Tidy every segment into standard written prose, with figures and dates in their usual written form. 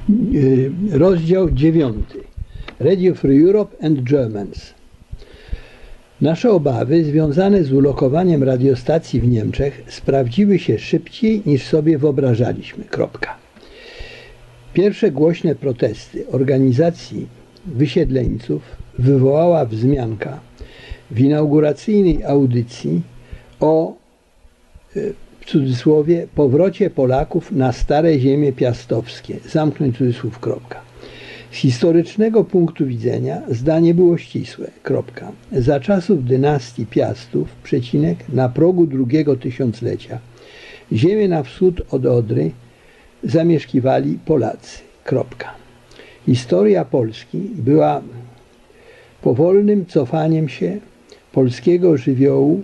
Rozdział 9. Radio Free Europe and Germans. Nasze obawy związane z ulokowaniem radiostacji w Niemczech sprawdziły się szybciej niż sobie wyobrażaliśmy. Pierwsze głośne protesty organizacji wysiedleńców wywołała wzmianka w inauguracyjnej audycji o, w cudzysłowie, powrocie Polaków na stare ziemie piastowskie. Zamknąć cudzysłów. Z historycznego punktu widzenia zdanie było ścisłe. Za czasów dynastii Piastów, na progu drugiego tysiąclecia, ziemię na wschód od Odry zamieszkiwali Polacy. Historia Polski była powolnym cofaniem się polskiego żywiołu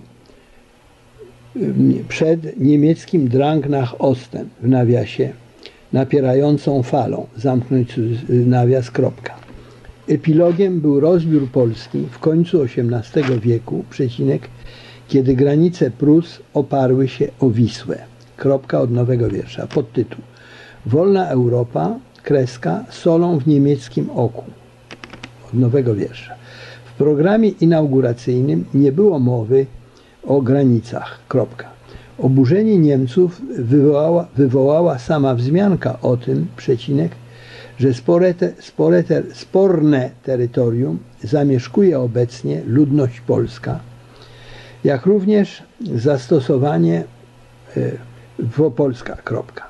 przed niemieckim Drang nach Osten, w nawiasie, napierającą falą, zamknąć nawias. Epilogiem był rozbiór Polski w końcu XVIII wieku, kiedy granice Prus oparły się o Wisłę. Od nowego wiersza. Podtytuł: Wolna Europa, solą w niemieckim oku. Od nowego wiersza. W programie inauguracyjnym nie było mowy o granicach. Oburzenie Niemców wywołała sama wzmianka o tym, że sporne terytorium zamieszkuje obecnie ludność polska, jak również zastosowanie Polska.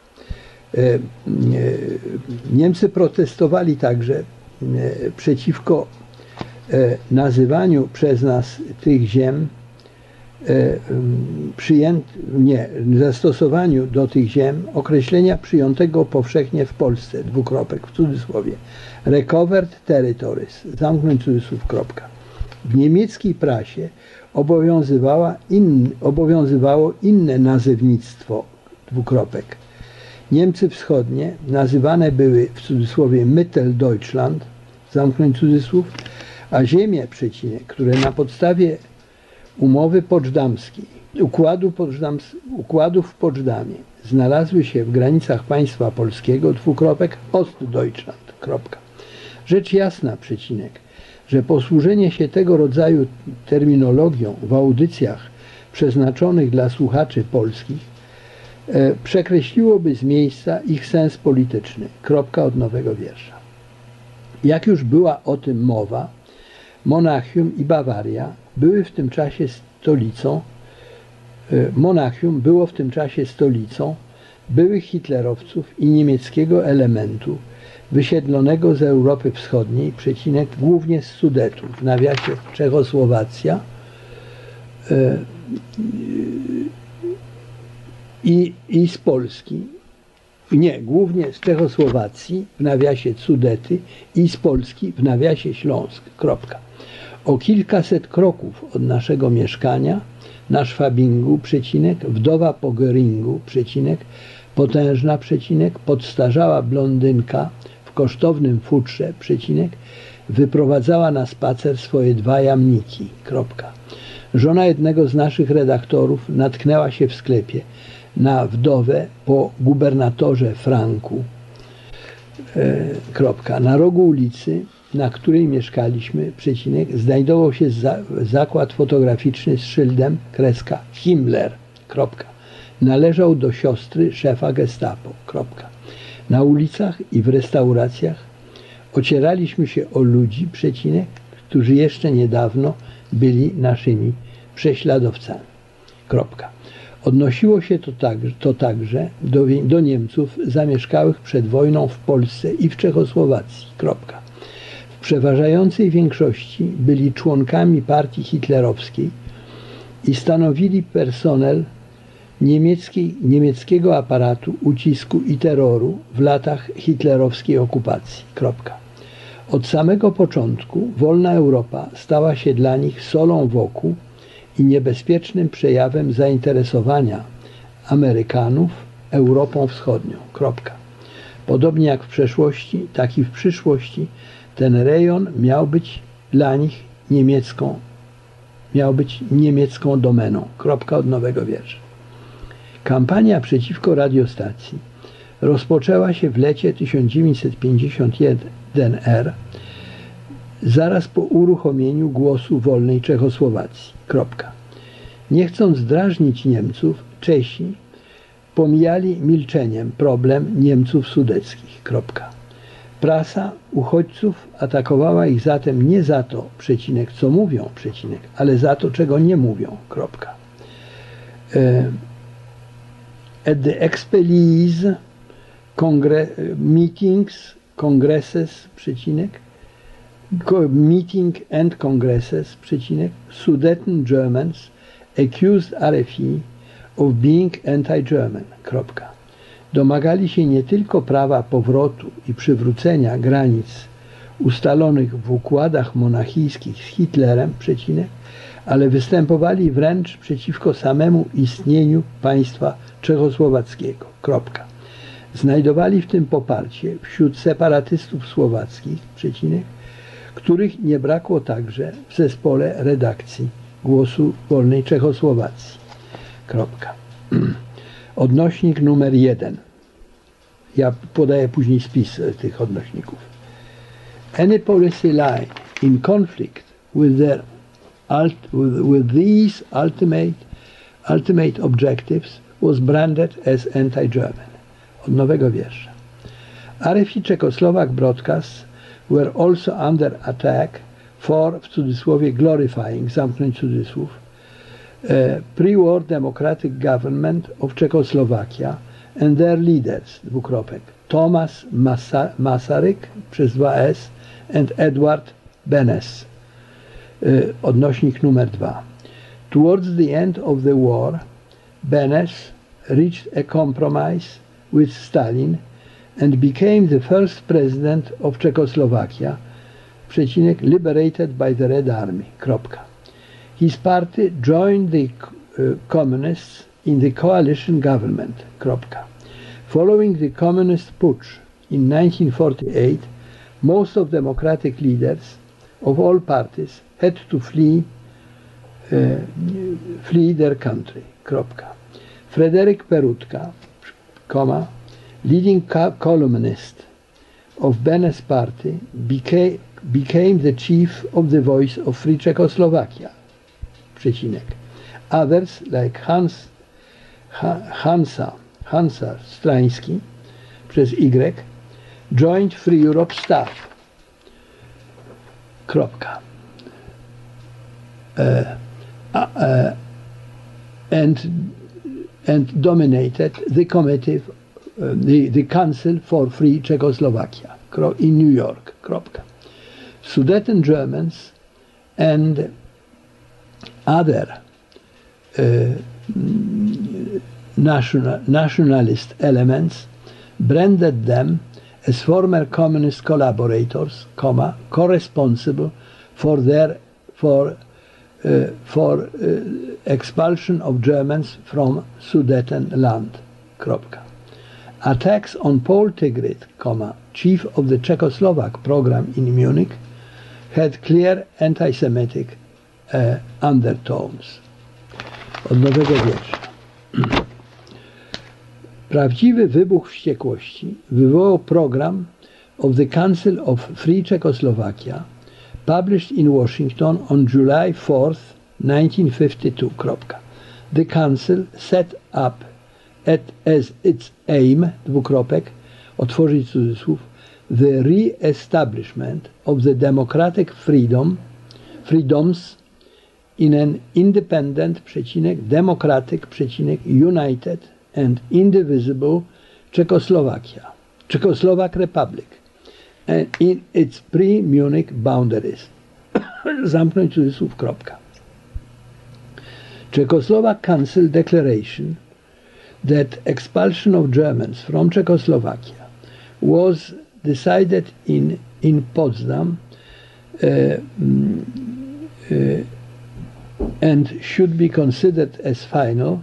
Niemcy protestowali także przeciwko nazywaniu przez nas tych ziem, zastosowaniu do tych ziem określenia przyjętego powszechnie w Polsce, w cudzysłowie, recovered territories, zamknąć cudzysłów. W niemieckiej prasie obowiązywało inne nazewnictwo, Niemcy wschodnie nazywane były w cudzysłowie Mitteldeutschland, zamknąć cudzysłów, a ziemie, które na podstawie umowy poczdamskiej, układów w Poczdamie znalazły się w granicach państwa polskiego, Ostdeutschland. Rzecz jasna, że posłużenie się tego rodzaju terminologią w audycjach przeznaczonych dla słuchaczy polskich przekreśliłoby z miejsca ich sens polityczny. Od nowego wiersza. Jak już była o tym mowa, Monachium i Bawaria były w tym czasie stolicą, Monachium było w tym czasie stolicą byłych hitlerowców i niemieckiego elementu wysiedlonego z Europy Wschodniej, głównie z Sudetów, w nawiasie Czechosłowacja, i z Polski, głównie z Czechosłowacji, w nawiasie Sudety, i z Polski, w nawiasie Śląsk. O kilkaset kroków od naszego mieszkania, na Szwabingu, wdowa po Göringu, potężna, podstarzała blondynka w kosztownym futrze, wyprowadzała na spacer swoje dwa jamniki. Żona jednego z naszych redaktorów natknęła się w sklepie na wdowę po gubernatorze Franku. Na rogu ulicy, na której mieszkaliśmy, znajdował się zakład fotograficzny z szyldem Himmler. Należał do siostry szefa Gestapo. Na ulicach i w restauracjach ocieraliśmy się o ludzi, którzy jeszcze niedawno byli naszymi prześladowcami. Odnosiło się to także do Niemców zamieszkałych przed wojną w Polsce i w Czechosłowacji. W przeważającej większości byli członkami partii hitlerowskiej i stanowili personel niemieckiego aparatu ucisku i terroru w latach hitlerowskiej okupacji. Od samego początku wolna Europa stała się dla nich solą wokół i niebezpiecznym przejawem zainteresowania Amerykanów Europą Wschodnią. Podobnie jak w przeszłości, tak i w przyszłości ten rejon miał być dla nich niemiecką domeną. Od nowego wiersza. Kampania przeciwko radiostacji rozpoczęła się w lecie 1951 zaraz po uruchomieniu głosu wolnej Czechosłowacji. Nie chcąc drażnić Niemców, Czesi pomijali milczeniem problem Niemców sudeckich. Prasa uchodźców atakowała ich zatem nie za to, co mówią, ale za to, czego nie mówią. At the expellees meeting and congresses, Sudeten Germans accused RFI of being anti-German. Domagali się nie tylko prawa powrotu i przywrócenia granic ustalonych w układach monachijskich z Hitlerem, ale występowali wręcz przeciwko samemu istnieniu państwa czechosłowackiego. Znajdowali w tym poparcie wśród separatystów słowackich, których nie brakło także w zespole redakcji Głosu Wolnej Czechosłowacji. Odnośnik numer 1. Ja podaję później spis tych odnośników. Any policy line in conflict with these ultimate objectives was branded as anti-German. Od nowego wiersza. RFI Czechoslovak broadcasts were also under attack for, w cudzysłowie, glorifying, zamknąć cudzysłów, pre-war democratic government of Czechoslovakia and their leaders, Thomas Masaryk przez 2S and Edward Benes. Odnośnik numer 2. Towards the end of the war, Benes reached a compromise with Stalin and became the first president of Czechoslovakia, liberated by the Red Army. His party joined the communists in the coalition government. Following the communist putsch in 1948, most of democratic leaders of all parties had to flee their country. Frederick Peroutka, leading columnist of Benes' party, became the chief of the Voice of Free Czechoslovakia. Others, like Hansa Strański przez Y, joined Free Europe staff. And dominated the committee, the Council for Free Czechoslovakia in New York. Sudeten Germans and other nationalist elements branded them as former communist collaborators, co-responsible for expulsion of Germans from Sudetenland. Attacks on Paul Tigrit, chief of the Czechoslovak program in Munich, had clear anti-Semitic undertones. Od nowego wiersza. Prawdziwy wybuch wściekłości wywołał program of the Council of Free Czechoslovakia, published in Washington on July 4th, 1952. The Council set up as its aim, otworzyć cudzysłów, the re-establishment of the democratic freedoms in an independent, democratic, united and indivisible Czechoslovak Republic and in its pre-Munich boundaries. Zamknąć cudzysłów, Czechoslovak Council declaration that expulsion of Germans from Czechoslovakia was decided in Potsdam and should be considered as final.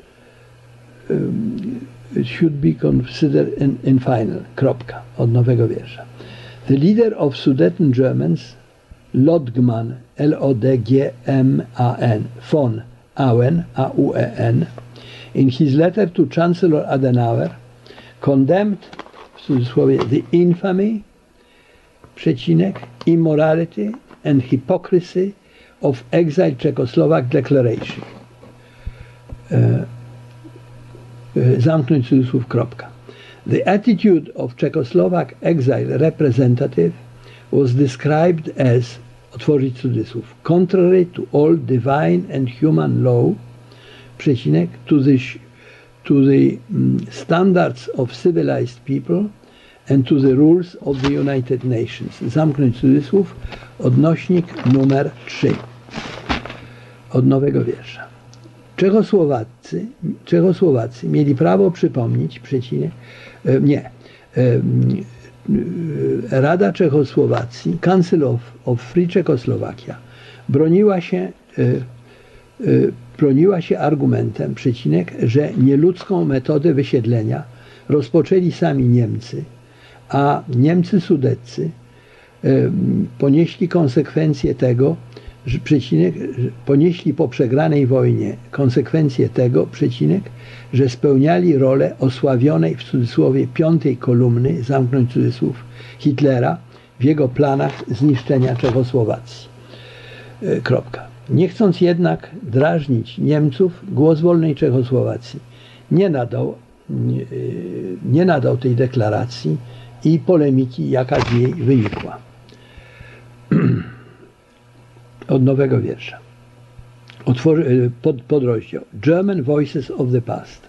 In final. Od nowego wiersza. The leader of Sudeten Germans, Lodgman, Lodgman, von Auen, Auen, in his letter to Chancellor Adenauer, condemned, w cudzysłowie, the infamy, przecinek, immorality and hypocrisy of exile Czechoslovak declaration. Zamknąć cudzysłów, kropka. The attitude of Czechoslovak exile representative was described as, otworzyć cudzysłów, contrary to all divine and human law, przecinek, to the standards of civilized people and to the rules of the United Nations. Zamknąć cudzysłów, odnośnik numer 3 od nowego wiersza. Czechosłowacy mieli prawo przypomnieć, przecinek, Rada Czechosłowacji, Council of Free Czechoslovakia, broniła się argumentem, przecinek, że nieludzką metodę wysiedlenia rozpoczęli sami Niemcy, a Niemcy sudeccy ponieśli konsekwencje tego, że, przecinek, ponieśli po przegranej wojnie konsekwencje tego, przecinek, że spełniali rolę osławionej, w cudzysłowie, piątej kolumny, zamknąć cudzysłów, Hitlera w jego planach zniszczenia Czechosłowacji. Kropka. Nie chcąc jednak drażnić Niemców, Głos Wolnej Czechosłowacji nie nadał tej deklaracji i polemiki, jaka z niej wynikła. Od nowego wiersza. Podrozdział German Voices of the Past.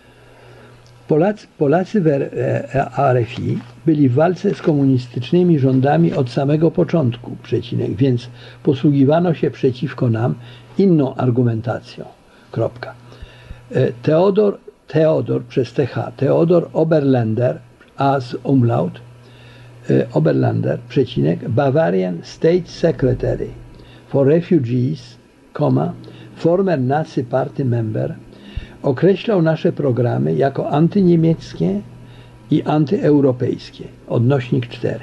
Polacy w RFI byli w walce z komunistycznymi rządami od samego początku, przecinek, więc posługiwano się przeciwko nam inną argumentacją. Kropka. Theodor przez TH, Theodor Oberländer as umlaut, Oberländer, przecinek, Bavarian State Secretary for Refugees, former Nazi Party member, określał nasze programy jako antyniemieckie i antyeuropejskie. Odnośnik 4.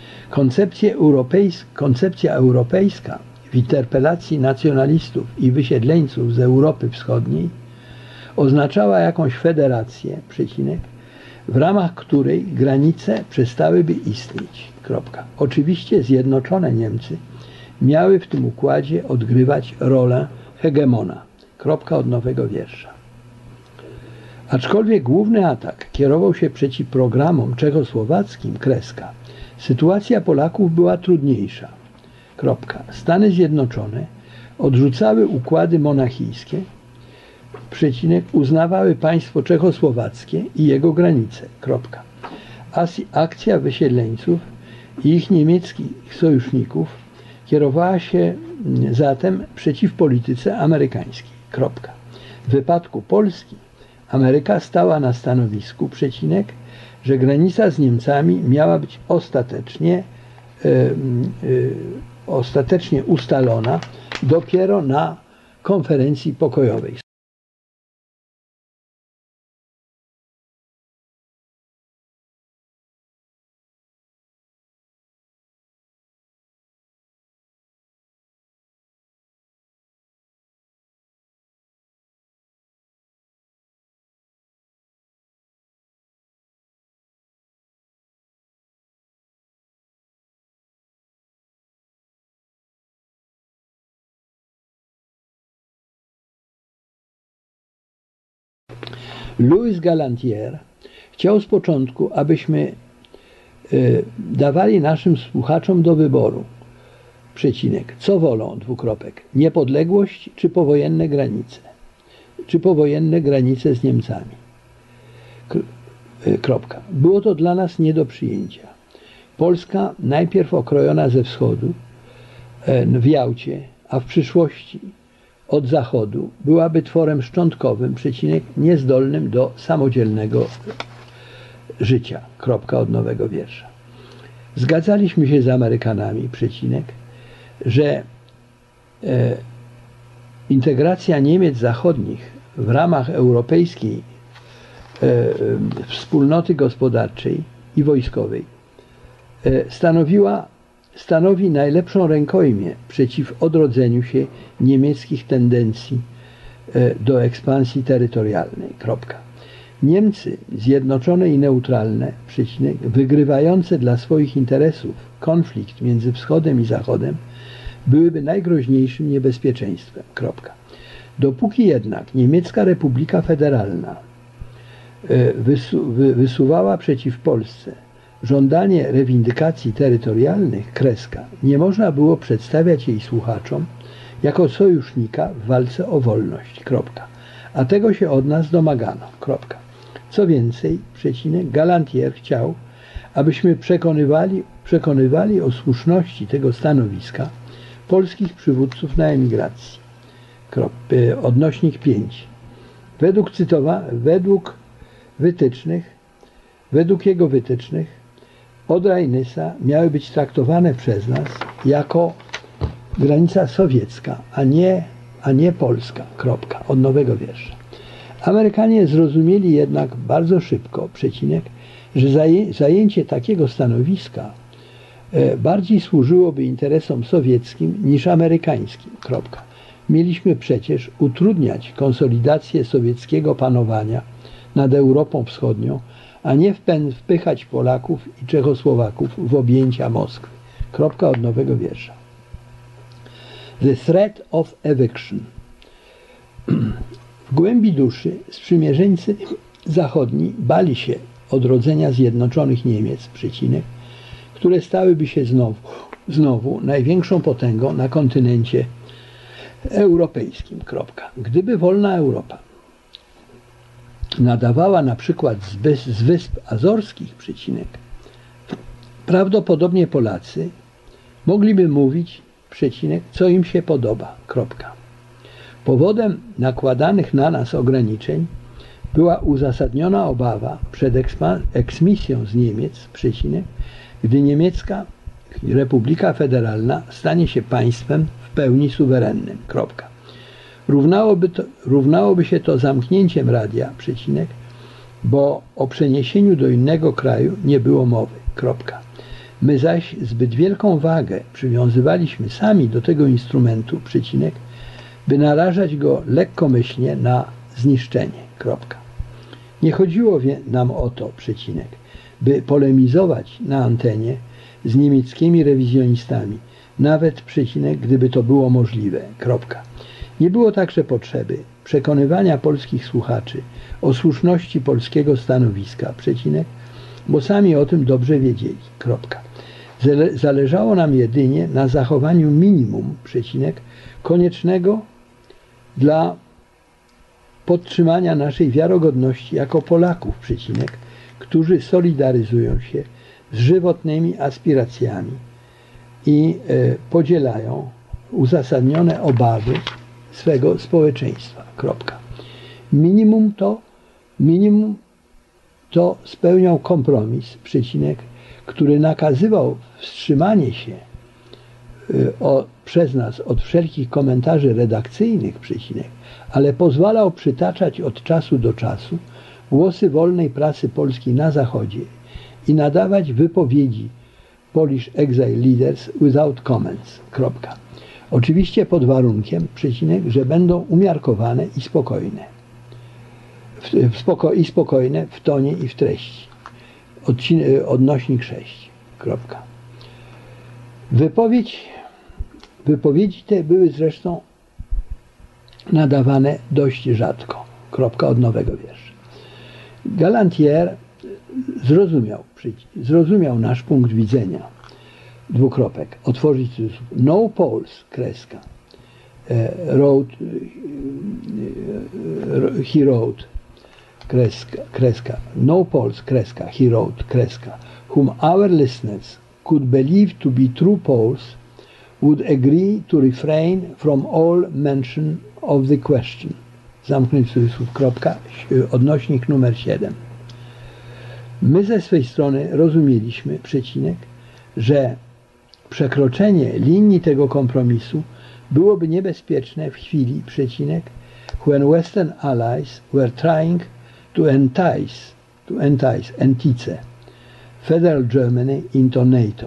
Koncepcja europejska w interpelacji nacjonalistów i wysiedleńców z Europy Wschodniej oznaczała jakąś federację, przecinek, w ramach której granice przestałyby istnieć. Kropka. Oczywiście Zjednoczone Niemcy miały w tym układzie odgrywać rolę hegemona. Kropka od nowego wiersza. Aczkolwiek główny atak kierował się przeciw programom czechosłowackim, kreska, sytuacja Polaków była trudniejsza. Kropka. Stany Zjednoczone odrzucały układy monachijskie, przecinek, uznawały państwo czechosłowackie i jego granice. Kropka. Akcja wysiedleńców i ich niemieckich sojuszników kierowała się zatem przeciw polityce amerykańskiej. Kropka. W wypadku Polski Ameryka stała na stanowisku, przecinek, że granica z Niemcami miała być ostatecznie ustalona dopiero na konferencji pokojowej. Louis Galantier chciał z początku, abyśmy dawali naszym słuchaczom do wyboru, przecinek, co wolą, dwukropek, niepodległość czy powojenne granice z Niemcami. Kropka. Było to dla nas nie do przyjęcia. Polska, najpierw okrojona ze wschodu, w Jałcie, a w przyszłości od zachodu, byłaby tworem szczątkowym, przecinek, niezdolnym do samodzielnego życia. Kropka od nowego wiersza. Zgadzaliśmy się z Amerykanami, przecinek, że integracja Niemiec zachodnich w ramach europejskiej wspólnoty gospodarczej i wojskowej stanowi najlepszą rękojmię przeciw odrodzeniu się niemieckich tendencji do ekspansji terytorialnej. Kropka. Niemcy zjednoczone i neutralne, przecinek, wygrywające dla swoich interesów konflikt między wschodem i zachodem, byłyby najgroźniejszym niebezpieczeństwem. Kropka. Dopóki jednak Niemiecka Republika Federalna wysuwała przeciw Polsce żądanie rewindykacji terytorialnych, kreska, nie można było przedstawiać jej słuchaczom jako sojusznika w walce o wolność. Kropka. A tego się od nas domagano. Kropka. Co więcej, przecinek, Galantier chciał, abyśmy przekonywali o słuszności tego stanowiska polskich przywódców na emigracji. Odnośnik 5. Według jego wytycznych Odra i Nysa miały być traktowane przez nas jako granica sowiecka, a nie polska. Kropka. Od nowego wiersza. Amerykanie zrozumieli jednak bardzo szybko, przecinek, że zajęcie takiego stanowiska bardziej służyłoby interesom sowieckim niż amerykańskim. Kropka. Mieliśmy przecież utrudniać konsolidację sowieckiego panowania nad Europą Wschodnią, a nie wpychać Polaków i Czechosłowaków w objęcia Moskwy. Kropka od nowego wiersza. The threat of eviction. W głębi duszy sprzymierzeńcy zachodni bali się odrodzenia zjednoczonych Niemiec, przecinek, które stałyby się znowu największą potęgą na kontynencie europejskim. Kropka. Gdyby wolna Europa nadawała na przykład z Wysp Azorskich, przecinek, prawdopodobnie Polacy mogliby mówić, przecinek, co im się podoba. Kropka. Powodem nakładanych na nas ograniczeń była uzasadniona obawa przed eksmisją z Niemiec, przecinek, gdy Niemiecka Republika Federalna stanie się państwem w pełni suwerennym. Kropka. Równałoby się to zamknięciem radia, przecinek, bo o przeniesieniu do innego kraju nie było mowy. Kropka. My zaś zbyt wielką wagę przywiązywaliśmy sami do tego instrumentu, przecinek, by narażać go lekkomyślnie na zniszczenie. Kropka. Nie chodziło nam o to, przecinek, by polemizować na antenie z niemieckimi rewizjonistami, nawet, przecinek, gdyby to było możliwe. Kropka. Nie było także potrzeby przekonywania polskich słuchaczy o słuszności polskiego stanowiska, przecinek, bo sami o tym dobrze wiedzieli. Kropka. Zależało nam jedynie na zachowaniu minimum, przecinek, koniecznego dla podtrzymania naszej wiarogodności jako Polaków, przecinek, którzy solidaryzują się z żywotnymi aspiracjami i podzielają uzasadnione obawy swego społeczeństwa. Kropka. Minimum to spełniał kompromis, przecinek, który nakazywał wstrzymanie się przez nas od wszelkich komentarzy redakcyjnych, przecinek, ale pozwalał przytaczać od czasu do czasu głosy wolnej prasy polskiej na Zachodzie i nadawać wypowiedzi Polish Exile Leaders without comments. Kropka. Oczywiście pod warunkiem, przecinek, że będą umiarkowane i spokojne. Spokojne w tonie i w treści. Odnośnik 6. Kropka. Wypowiedzi te były zresztą nadawane dość rzadko. Kropka od nowego wiersza. Galantier zrozumiał nasz punkt widzenia. Dwukropek. Otworzyć cudzysłów. No Poles, kreska. He wrote, kreska. No Poles, kreska. He wrote, kreska. Whom our listeners could believe to be true Poles would agree to refrain from all mention of the question. Zamknąć cudzysłów, kropka. Odnośnik numer 7. My ze swej strony rozumieliśmy, przecinek, że przekroczenie linii tego kompromisu byłoby niebezpieczne w chwili, przecinek, when Western allies were trying to entice Federal Germany into NATO.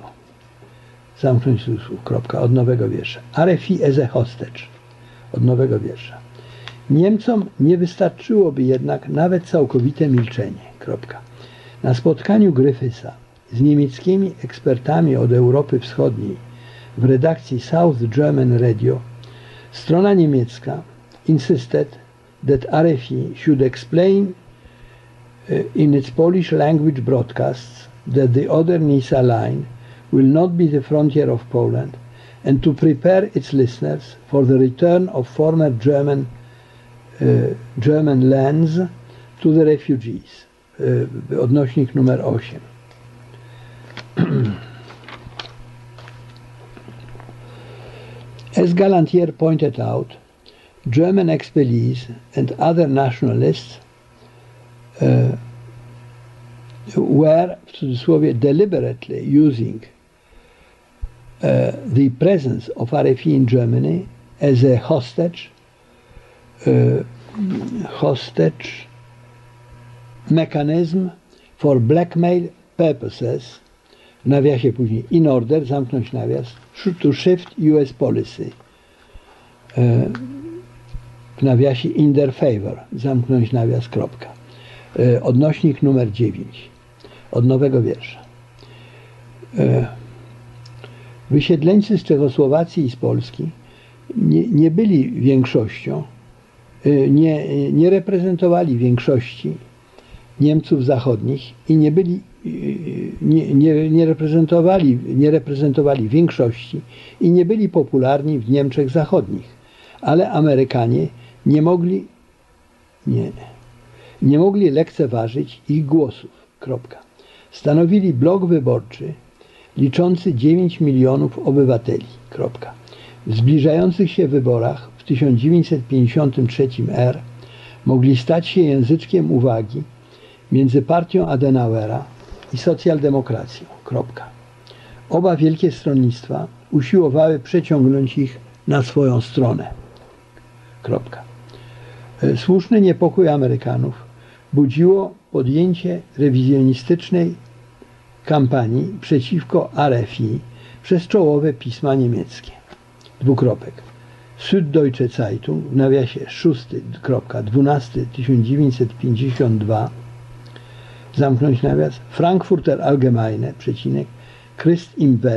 Zamknąć cudzysłów, kropka, od nowego wiersza. RFI as a hostage. Od nowego wiersza. Niemcom nie wystarczyłoby jednak nawet całkowite milczenie. Kropka. Na spotkaniu Gryfysa z niemieckimi ekspertami od Europy Wschodniej w redakcji South German Radio strona niemiecka insisted that RFI should explain in its Polish language broadcasts that the Oder-Nysa line will not be the frontier of Poland and to prepare its listeners for the return of former German lands to the refugees. Odnośnik numer 8. As Galantier pointed out, German expellees and other nationalists were, w cudzysłowie, deliberately using the presence of RFI in Germany as a hostage mechanism for blackmail purposes, w nawiasie później in order, zamknąć nawias, to shift US policy, w nawiasie in their favor, zamknąć nawias, kropka. Odnośnik numer 9 od nowego wiersza. Wysiedleńcy z Czechosłowacji i z Polski nie byli większością, nie reprezentowali większości Niemców zachodnich i nie reprezentowali większości i nie byli popularni w Niemczech zachodnich, ale Amerykanie nie mogli lekceważyć ich głosów. Kropka. Stanowili blok wyborczy liczący 9 milionów obywateli. Kropka. W zbliżających się wyborach w 1953 r. mogli stać się języczkiem uwagi między partią Adenauera i socjaldemokracją. Kropka. Oba wielkie stronnictwa usiłowały przeciągnąć ich na swoją stronę. Kropka. Słuszny niepokój Amerykanów budziło podjęcie rewizjonistycznej kampanii przeciwko RFI przez czołowe pisma niemieckie. Dwukropek. Süddeutsche Zeitung w nawiasie 6.12.1952 zamknąć nawias Frankfurter Allgemeine przecinek Christ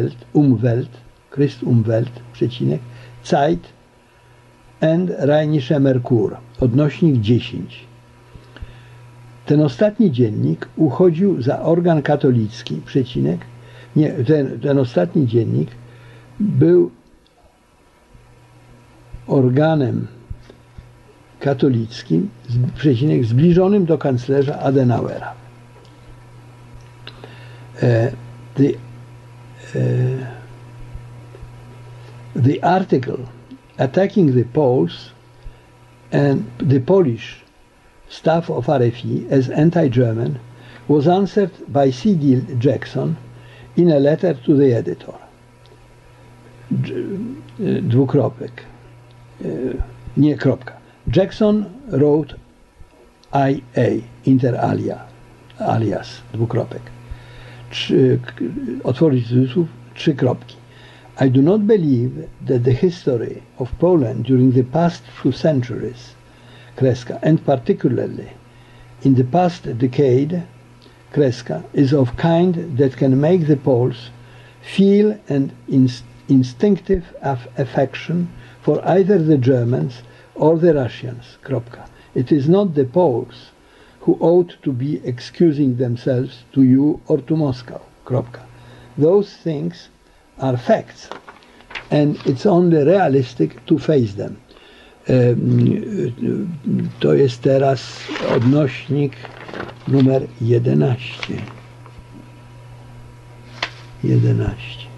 Umwelt przecinek Zeit and Rheinischer Merkur odnośnik 10. Ten ostatni dziennik uchodził za organ katolicki przecinek ten ostatni dziennik był organem katolickim przecinek zbliżonym do kanclerza Adenauera. The article attacking the Poles and the Polish staff of RFI as anti-German was answered by C.D. Jackson in a letter to the editor. Dwukropek. Nie, kropka. Jackson wrote I.A. inter alia, alias, dwukropek. Otworzyć cudzysłów, 3 kropki. I do not believe that the history of Poland during the past few centuries, kreska, and particularly in the past decade, kreska, is of kind that can make the Poles feel an instinctive affection for either the Germans or the Russians. Kropka. It is not the Poles who ought to be excusing themselves to you or to Moscow. Kropka. Those things are facts and it's only realistic to face them. To jest teraz odnośnik numer 11. 11.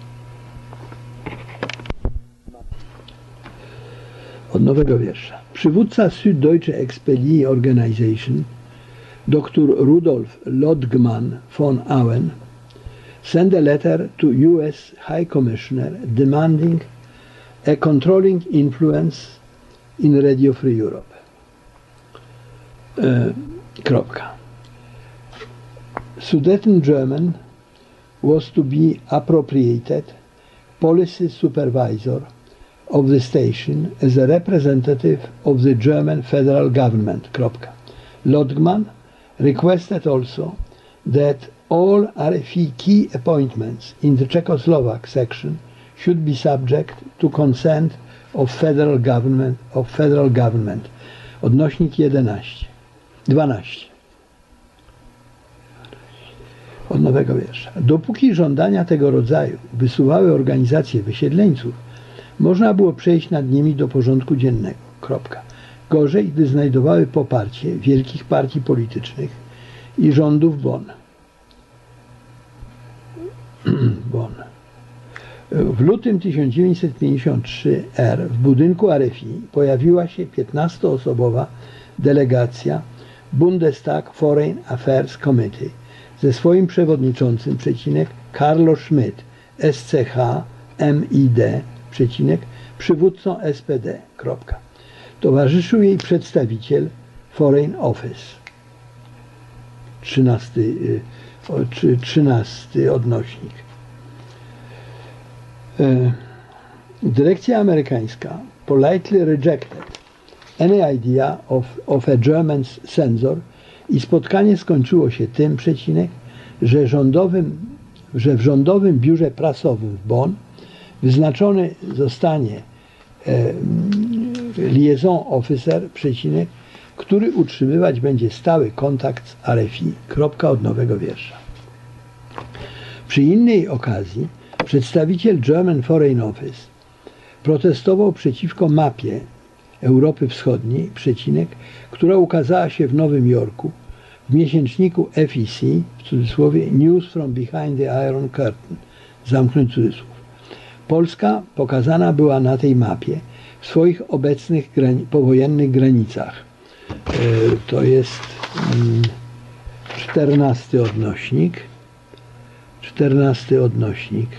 Od nowego wiersza. Przywódca Süddeutsche Expellee Organization, dr Rudolf Lodgman von Auen, sent a letter to US High Commissioner demanding a controlling influence in Radio Free Europe. Sudeten-German was to be appropriated policy supervisor of the station as a representative of the German federal government. Lodgman requested also that all RFI key appointments in the Czechoslovak section should be subject to consent of federal government. Odnośnik 12. Od nowego wiersza. Dopóki żądania tego rodzaju wysuwały organizacje wysiedleńców, można było przejść nad nimi do porządku dziennego. Gorzej, gdy znajdowały poparcie wielkich partii politycznych i rządów Bonn. W lutym 1953 w budynku RFI pojawiła się 15-osobowa delegacja Bundestag Foreign Affairs Committee ze swoim przewodniczącym, Carlo Schmidt, SCH, MID, przywódcą SPD. Towarzyszył jej przedstawiciel Foreign Office. 13 odnośnik. Dyrekcja amerykańska politely rejected any idea of a German censor i spotkanie skończyło się tym, że w rządowym biurze prasowym w Bonn wyznaczony zostanie liaison officer, który utrzymywać będzie stały kontakt z RFI. Od nowego wiersza. Przy innej okazji przedstawiciel German Foreign Office protestował przeciwko mapie Europy Wschodniej, która ukazała się w Nowym Jorku w miesięczniku FEC, w cudzysłowie News from Behind the Iron Curtain, zamknąć cudzysłów. Polska pokazana była na tej mapie w swoich obecnych powojennych granicach. To jest 14 odnośnik. 14 odnośnik.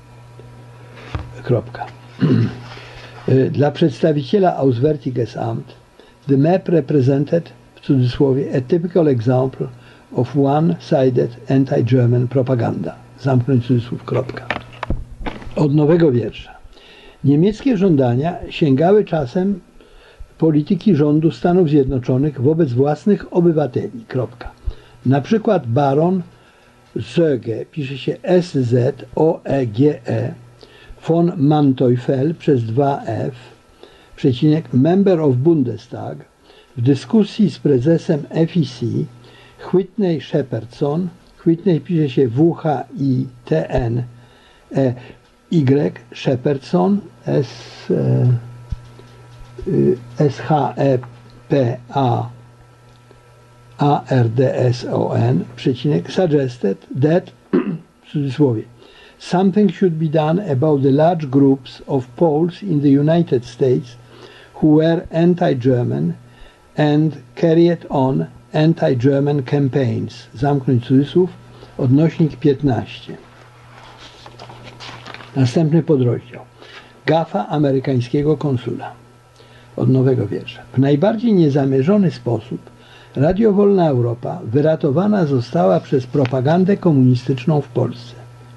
Dla przedstawiciela Auswärtiges Amt the map represented, w cudzysłowie, a typical example of one-sided anti-German propaganda. Zamknąć cudzysłów. Od nowego wiersza. Niemieckie żądania sięgały czasem polityki rządu Stanów Zjednoczonych wobec własnych obywateli. Na przykład baron Söge, pisze się SZOEGE, von Manteuffel przez 2F, member of Bundestag, w dyskusji z prezesem FEC Whitney Shepardson, Whitney pisze się WHITN, Shepardson, SHEPARDSON, suggested that, w cudzysłowie, something should be done about the large groups of Poles in the United States who were anti-German and carried on anti-German campaigns. Zamknąć cudzysłów, odnośnik 15. Następny podrozdział. Gafa amerykańskiego konsula. Od nowego wiersza. W najbardziej niezamierzony sposób Radio Wolna Europa wyratowana została przez propagandę komunistyczną w Polsce.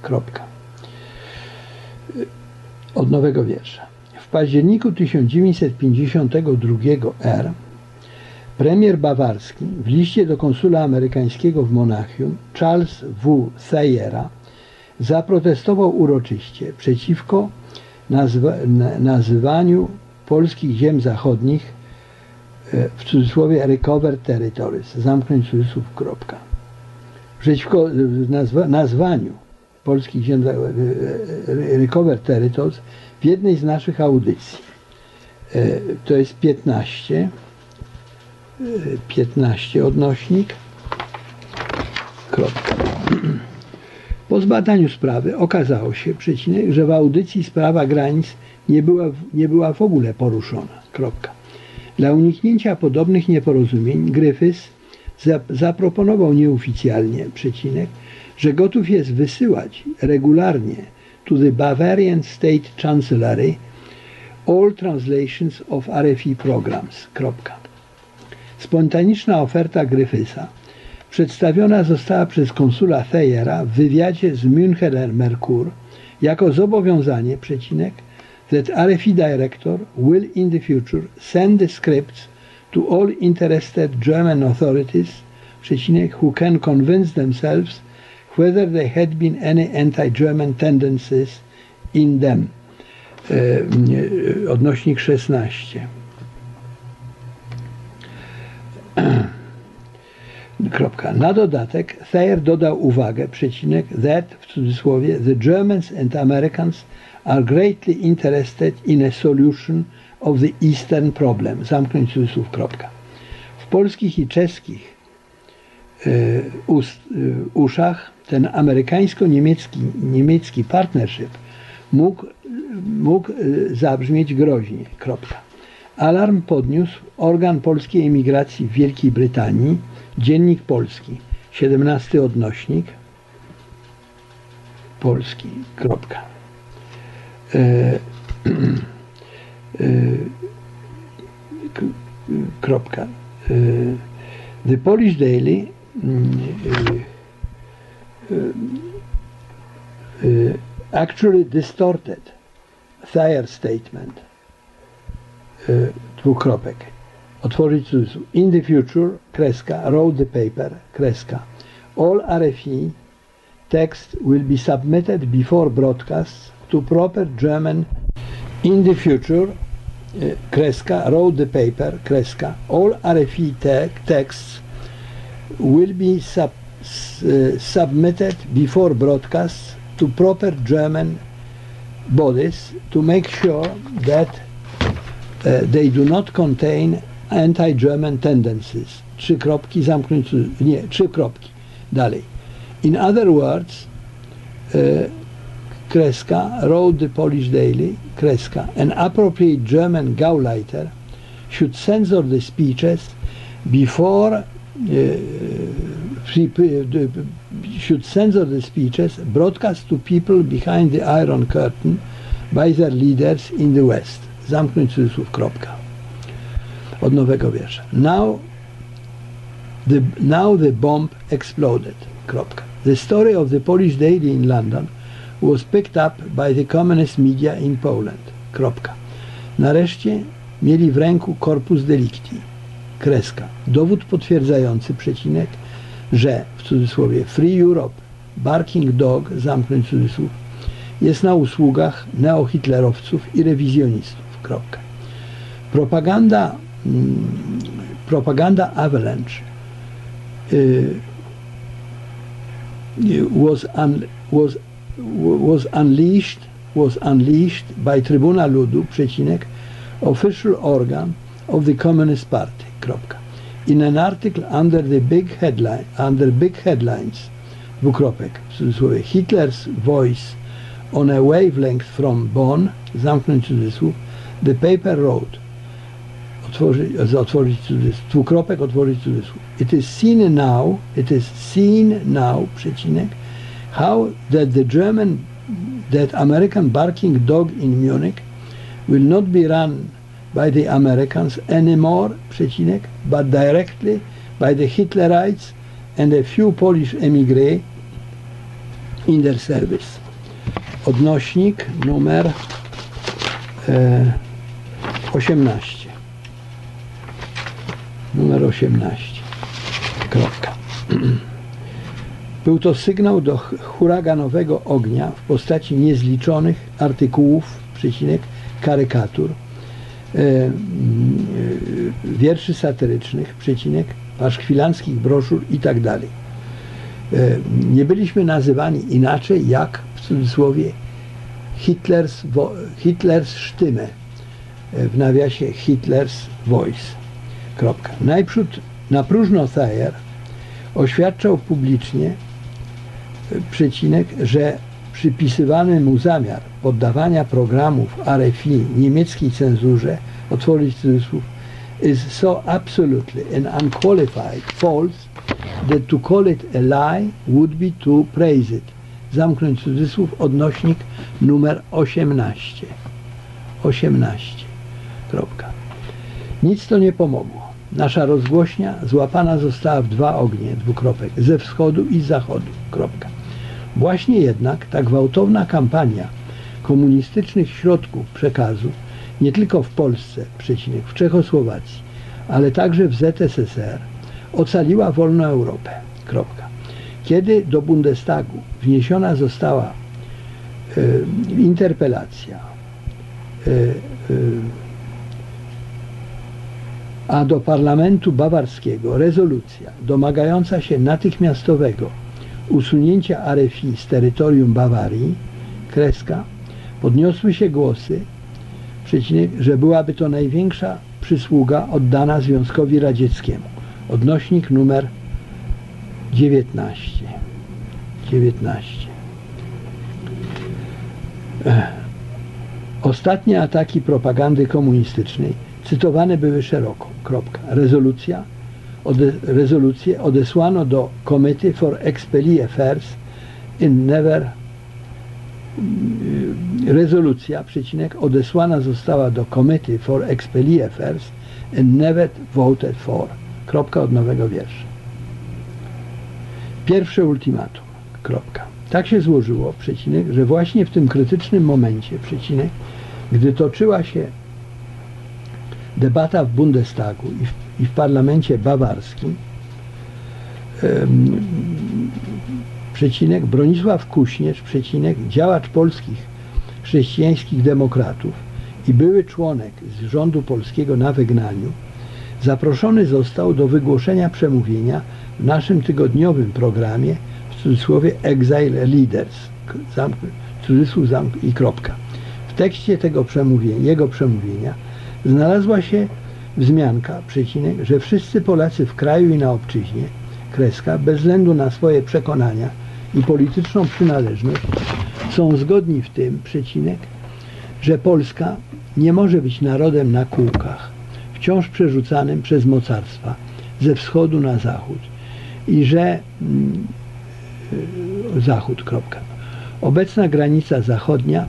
Od nowego wiersza. W październiku 1952 premier bawarski w liście do konsula amerykańskiego w Monachium Charles W. Thayera zaprotestował uroczyście przeciwko nazywaniu polskich ziem zachodnich, w cudzysłowie, recovered territories, zamknąć cudzysłów, przeciwko nazwaniu polskich ziem recovered territories w jednej z naszych audycji. To jest 15 odnośnik. Po zbadaniu sprawy okazało się, że w audycji sprawa granic nie była w ogóle poruszona. Dla uniknięcia podobnych nieporozumień Gryfys zaproponował nieoficjalnie, że gotów jest wysyłać regularnie to the Bavarian State Chancellery all translations of RFI programs. Spontaniczna oferta Gryfysa przedstawiona została przez konsula Thayera w wywiadzie z Münchener Merkur jako zobowiązanie, that RFE director will in the future send the scripts to all interested German authorities, who can convince themselves whether there had been any anti-German tendencies in them. Odnośnik 16. Na dodatek Thayer dodał uwagę, that, w cudzysłowie, the Germans and Americans are greatly interested in a solution of the Eastern problem. Zamknąć cudzysłów, W polskich i czeskich uszach ten amerykańsko-niemiecki partnership mógł zabrzmieć groźnie. Alarm podniósł organ polskiej emigracji w Wielkiej Brytanii, Dziennik Polski, 17 odnośnik, polski, The Polish Daily actually distorted Thayer's statement. Otworzyć cudzysłów. In the future, wrote the paper, all RFE text will be submitted before broadcasts to proper German. In the future, wrote the paper, all RFE texts will be submitted before broadcasts to proper German bodies to make sure that they do not contain anti-German tendencies. Dalej. In other words, wrote the Polish Daily, an appropriate German Gauleiter should censor the speeches broadcast to people behind the Iron Curtain by their leaders in the West. Zamknąć cudzysłów, Od nowego wiersza. Now the bomb exploded. The story of the Polish Daily in London was picked up by the communist media in Poland. Nareszcie mieli w ręku corpus delicti. Dowód potwierdzający, że, w cudzysłowie, Free Europe, Barking Dog, zamknąć cudzysłów, jest na usługach neohitlerowców i rewizjonistów. Propaganda Avalanche was unleashed by Trybuna Ludu, official organ of the Communist Party. In an article under big headlines, w cudzysłowie, Hitler's voice on a wavelength from Bonn, zamknąć cudzysłów, the paper wrote, otworzyć cudzysłów, otworzyć cudzysłów. It is seen now, how that American Barking Dog in Munich will not be run by the Americans anymore, but directly by the Hitlerites and a few Polish emigre in their service. Odnośnik numer 18. Numer 18. Był to sygnał do huraganowego ognia w postaci niezliczonych artykułów, karykatur, wierszy satyrycznych, paszkwilanckich broszur itd. Nie byliśmy nazywani inaczej jak, w cudzysłowie, Hitlers Stimme, w nawiasie Hitlers Voice. Najprzód na próżno Thayer oświadczał publicznie, że przypisywany mu zamiar poddawania programów RFI niemieckiej cenzurze, otworzyć cudzysłów, is so absolutely and unqualified false that to call it a lie would be to praise it. Zamknąć cudzysłów, odnośnik numer 18. 18. Nic to nie pomogło. Nasza rozgłośnia złapana została w dwa ognie, ze wschodu i z zachodu. Właśnie jednak ta gwałtowna kampania komunistycznych środków przekazu nie tylko w Polsce, w Czechosłowacji, ale także w ZSSR ocaliła wolną Europę. Kiedy do Bundestagu wniesiona została interpelacja, a do parlamentu bawarskiego rezolucja domagająca się natychmiastowego usunięcia RFI z terytorium Bawarii, podniosły się głosy, że byłaby to największa przysługa oddana Związkowi Radzieckiemu. Odnośnik numer 19. Ostatnie ataki propagandy komunistycznej cytowane były szeroko. Rezolucję odesłano do Committee for Expellee Affairs in Never. Rezolucja, odesłana została do Committee for Expellee Affairs and never voted for. Od nowego wiersza. Pierwsze ultimatum. Tak się złożyło, że właśnie w tym krytycznym momencie, gdy toczyła się debata w Bundestagu i w parlamencie bawarskim, Bronisław Kuśnierz, działacz polskich chrześcijańskich demokratów i były członek z rządu polskiego na wygnaniu, zaproszony został do wygłoszenia przemówienia w naszym tygodniowym programie, w cudzysłowie Exile Leaders, W tekście tego jego przemówienia znalazła się wzmianka, że wszyscy Polacy w kraju i na obczyźnie, bez względu na swoje przekonania i polityczną przynależność, są zgodni w tym, że Polska nie może być narodem na kółkach, wciąż przerzucanym przez mocarstwa ze wschodu na zachód i że obecna granica zachodnia,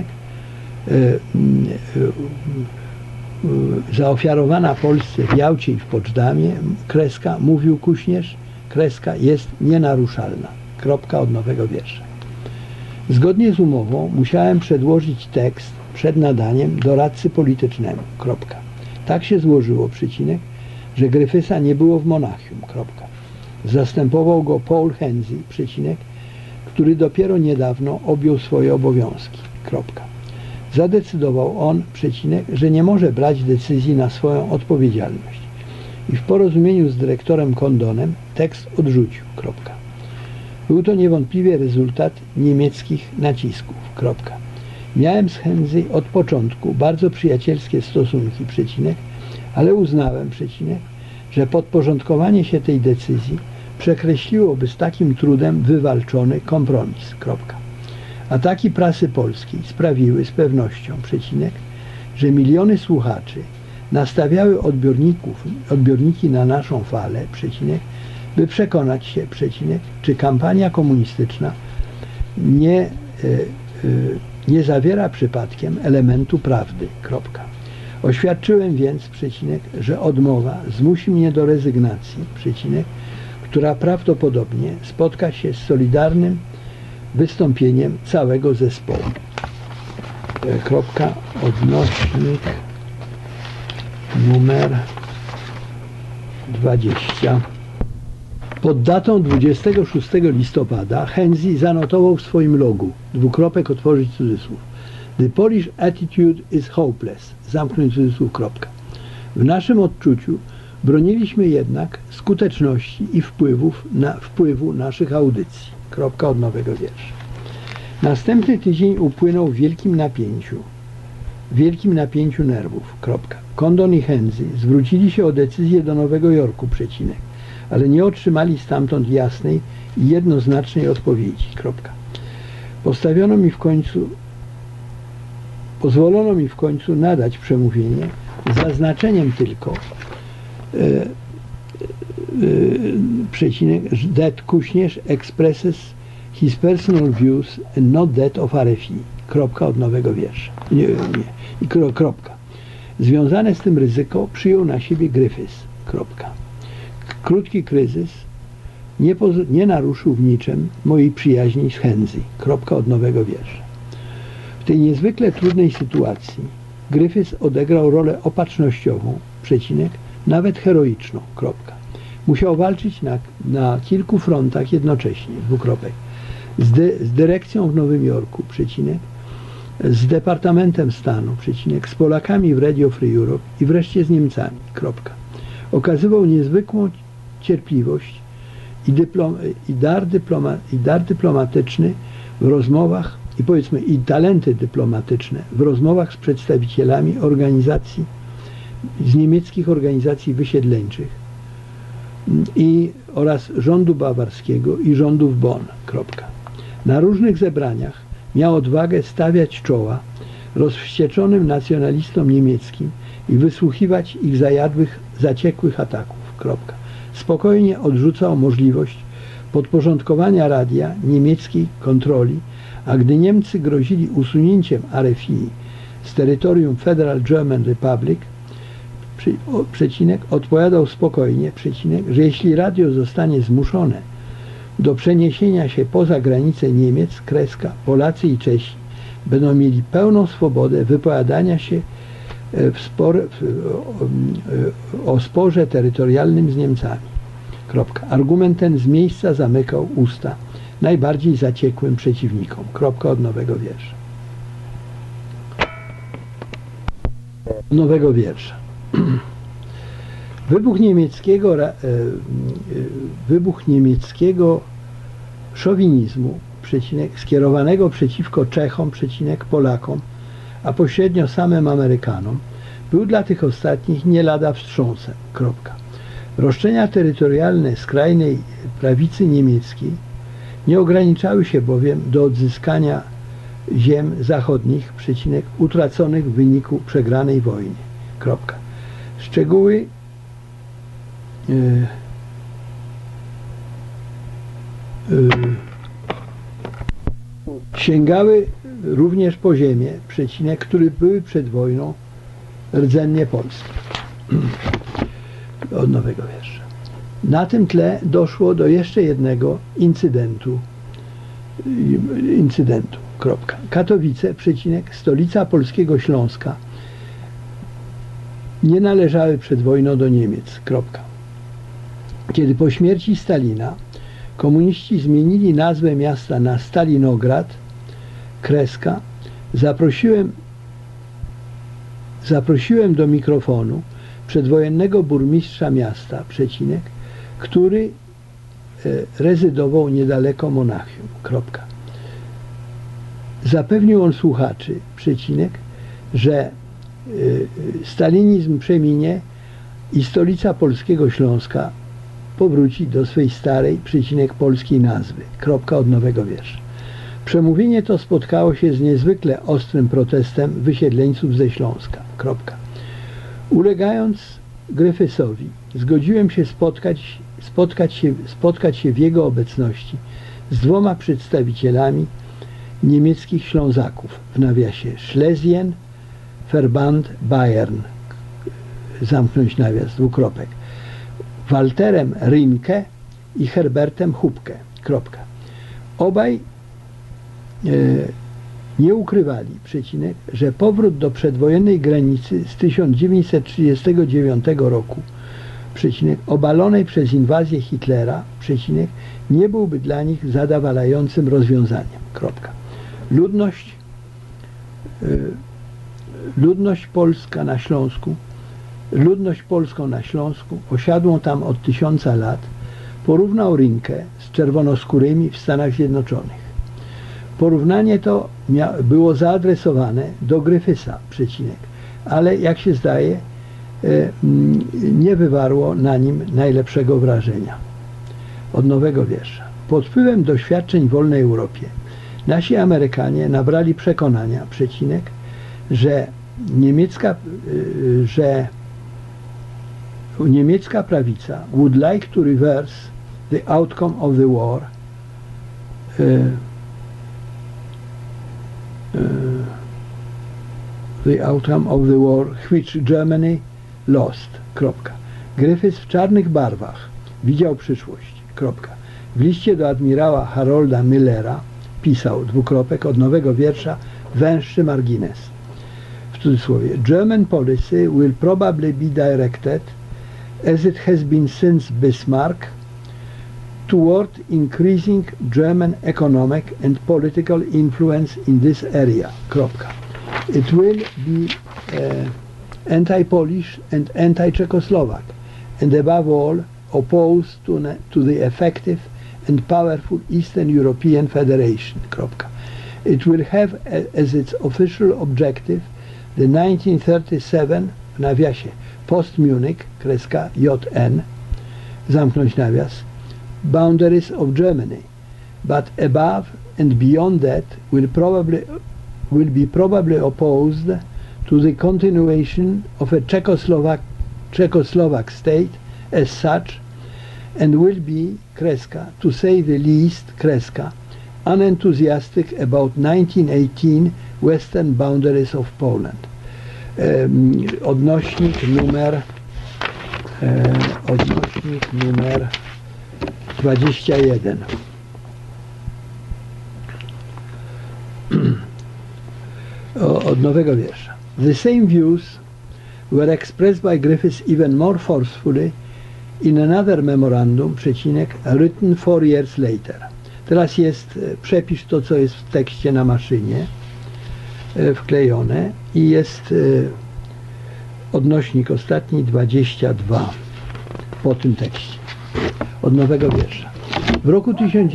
zaofiarowana Polsce w Jałcie i w Poczdamie, mówił Kuśnierz, jest nienaruszalna. Od nowego wiersza. Zgodnie z umową musiałem przedłożyć tekst przed nadaniem doradcy politycznemu. Tak się złożyło, że Gryfysa nie było w Monachium. Zastępował go Paul Hensy, który dopiero niedawno objął swoje obowiązki. Zadecydował on, że nie może brać decyzji na swoją odpowiedzialność i w porozumieniu z dyrektorem Kondonem tekst odrzucił. Był to niewątpliwie rezultat niemieckich nacisków. Miałem z Hensy od początku bardzo przyjacielskie stosunki, ale uznałem, że podporządkowanie się tej decyzji przekreśliłoby z takim trudem wywalczony kompromis. Ataki prasy polskiej sprawiły z pewnością, że miliony słuchaczy nastawiały odbiorniki na naszą falę, by przekonać się, czy kampania komunistyczna nie zawiera przypadkiem elementu prawdy. Oświadczyłem więc, że odmowa zmusi mnie do rezygnacji, która prawdopodobnie spotka się z solidarnym wystąpieniem całego zespołu. Odnośnik numer 20. Pod datą 26 listopada Hensy zanotował w swoim logu, otworzyć cudzysłów, The Polish attitude is hopeless, zamknąć cudzysłów. W naszym odczuciu broniliśmy jednak skuteczności i wpływu naszych audycji. Od nowego wiersza. Następny tydzień upłynął w wielkim napięciu nerwów. Condon i Hensy zwrócili się o decyzję do Nowego Jorku, ale nie otrzymali stamtąd jasnej i jednoznacznej odpowiedzi. Pozwolono mi w końcu nadać przemówienie z zaznaczeniem tylko that Kuśnierz expresses his personal views and not that of RFI. Od nowego wiersza. Związane z tym ryzyko przyjął na siebie Gryfys. Krótki kryzys nie naruszył w niczym mojej przyjaźni z Hensy. Od nowego wiersza. W tej niezwykle trudnej sytuacji Gryfys odegrał rolę opatrznościową, przecinek, nawet heroiczną, kropka. Musiał walczyć na kilku frontach jednocześnie, dwukropek, z dyrekcją w Nowym Jorku, przecinek, z Departamentem Stanu, przecinek, z Polakami w Radio Free Europe i wreszcie z Niemcami, kropka. Okazywał niezwykłą cierpliwość i dar dyplomatyczny w rozmowach i powiedzmy i talenty dyplomatyczne w rozmowach z przedstawicielami organizacji, z niemieckich organizacji wysiedleńczych oraz rządu bawarskiego i rządu w Bonn, kropka. Na różnych zebraniach miał odwagę stawiać czoła rozwścieczonym nacjonalistom niemieckim i wysłuchiwać ich zaciekłych ataków, kropka. Spokojnie odrzucał możliwość podporządkowania radia niemieckiej kontroli, a gdy Niemcy grozili usunięciem RFI z terytorium Federal German Republic, przecinek, odpowiadał spokojnie, przecinek, że jeśli radio zostanie zmuszone do przeniesienia się poza granice Niemiec, kreska, Polacy i Czesi będą mieli pełną swobodę wypowiadania się o sporze terytorialnym z Niemcami. Kropka. Argument ten z miejsca zamykał usta najbardziej zaciekłym przeciwnikom. Kropka od nowego wiersza. Nowego wiersza. Wybuch niemieckiego szowinizmu, przecinek, skierowanego przeciwko Czechom, przecinek, Polakom, a pośrednio samym Amerykanom, był dla tych ostatnich nie lada wstrząsem. Kropka. Roszczenia terytorialne skrajnej prawicy niemieckiej nie ograniczały się bowiem do odzyskania ziem zachodnich, przecinek, utraconych w wyniku przegranej wojny. Kropka. Szczegóły sięgały również po ziemię, przecinek, które były przed wojną rdzennie polskie. Od nowego wiersza. Na tym tle doszło do jeszcze jednego incydentu. Kropka. Katowice, przecinek, stolica polskiego Śląska, nie należały przed wojną do Niemiec. Kropka. Kiedy po śmierci Stalina komuniści zmienili nazwę miasta na Stalinograd, kreska, zaprosiłem do mikrofonu przedwojennego burmistrza miasta, przecinek, który rezydował niedaleko Monachium. Kropka. Zapewnił on słuchaczy, przecinek, że stalinizm przeminie i stolica polskiego Śląska powróci do swej starej, przecinek, polskiej nazwy. Kropka od nowego wiersza. Przemówienie to spotkało się z niezwykle ostrym protestem wysiedleńców ze Śląska. Kropka. Ulegając Gryfysowi, zgodziłem się spotkać się w jego obecności z dwoma przedstawicielami niemieckich Ślązaków, w nawiasie Schlesien, Verband Bayern, zamknąć nawias, dwukropek, Walterem Rinke i Herbertem Hubke. Kropka. Obaj nie ukrywali, przecinek, że powrót do przedwojennej granicy z 1939 roku, przecinek, obalonej przez inwazję Hitlera, przecinek, nie byłby dla nich zadowalającym rozwiązaniem. Kropka. Ludność polską na Śląsku, osiadłą tam od 1000 lat, porównał Rinkę z czerwonoskórymi w Stanach Zjednoczonych. Porównanie to było zaadresowane do Gryfysa, przecinek, ale jak się zdaje, nie wywarło na nim najlepszego wrażenia. Od nowego wiersza. Pod wpływem doświadczeń w wolnej Europie nasi Amerykanie nabrali przekonania, przecinek, że niemiecka prawica would like to reverse the outcome of the war which Germany lost. Kropka. Gryfys w czarnych barwach widział przyszłość. Kropka. W liście do admirała Harolda Müllera pisał, dwukropek, od nowego wiersza węższy margines. W cudzysłowie. German policy will probably be directed, as it has been since Bismarck, toward increasing German economic and political influence in this area. It will be anti-Polish and anti-Czechoslovak, and above all opposed to the effective and powerful Eastern European Federation. It will have as its official objective the 1937 w nawiasie post-Munich JN zamknąć nawias boundaries of Germany, but above and beyond that will be probably opposed to the continuation of a Czechoslovak state as such, and will be, to say the least, unenthusiastic about 1918 western boundaries of Poland. Odnośnik numer 21. Od nowego wiersza. The same views were expressed by Griffiths even more forcefully in another memorandum, written 4 years later. Teraz jest, przepisz to, co jest w tekście na maszynie wklejone i jest odnośnik ostatni 22 po tym tekście. Od nowego wiersza. W roku